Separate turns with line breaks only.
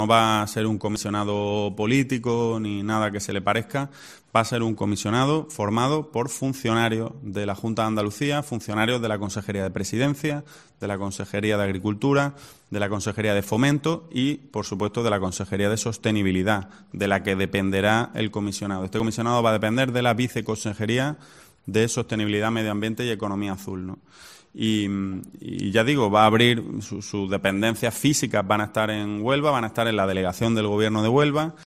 No va a ser un comisionado político ni nada que se le parezca, va a ser un comisionado formado por funcionarios de la Junta de Andalucía, funcionarios de la Consejería de Presidencia, de la Consejería de Agricultura, de la Consejería de Fomento y, por supuesto, de la Consejería de Sostenibilidad, de la que dependerá el comisionado. Este comisionado va a depender de la Viceconsejería de Sostenibilidad, Medio Ambiente y Economía Azul, ¿no? Y ya digo, va a abrir sus dependencias físicas, van a estar en Huelva, van a estar en la delegación del Gobierno de Huelva.